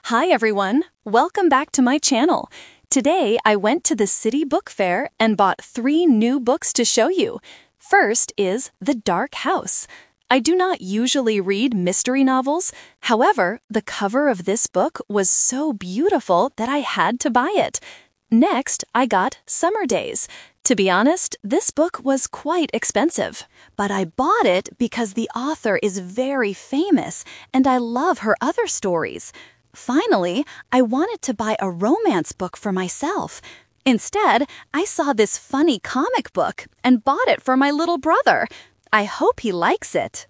Hi everyone, welcome back to my channel. Today I went to the City Book Fair and bought 3 new books to show you. First is The Dark House. I do not usually read mystery novels. However, the cover of this book was so beautiful that I had to buy it. Next, I got Summer Days. To be honest, this book was quite expensive, but I bought it because the author is very famous and I love her other stories. Finally, I wanted to buy a romance book for myself. Instead, I saw this funny comic book and bought it for my little brother. I hope he likes it.